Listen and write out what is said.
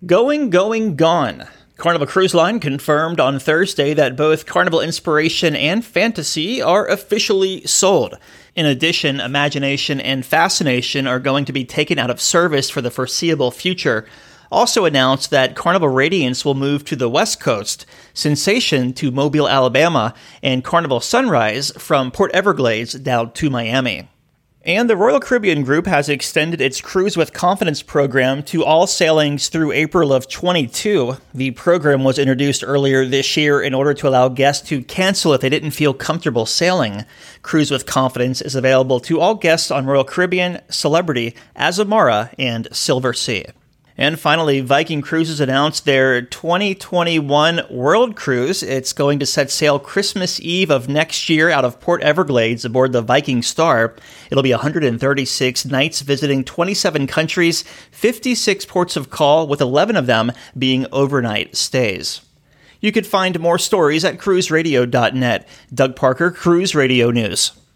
Gone. Carnival Cruise Line confirmed on Thursday that both Carnival Inspiration and Fantasy are officially sold. In addition, Imagination and Fascination are going to be taken out of service for the foreseeable future. Also announced that Carnival Radiance will move to the West Coast, Sensation to Mobile, Alabama, and Carnival Sunrise from Port Everglades down to Miami. And the Royal Caribbean Group has extended its Cruise with Confidence program to all sailings through April of 22. The program was introduced earlier this year in order to allow guests to cancel if they didn't feel comfortable sailing. Cruise with Confidence is available to all guests on Royal Caribbean, Celebrity, Azamara, and Silver Sea. And finally, Viking Cruises announced their 2021 World Cruise. It's going to set sail Christmas Eve of next year out of Port Everglades aboard the Viking Star. It'll be 136 nights visiting 27 countries, 56 ports of call, with 11 of them being overnight stays. You could find more stories at cruiseradio.net. Doug Parker, Cruise Radio News.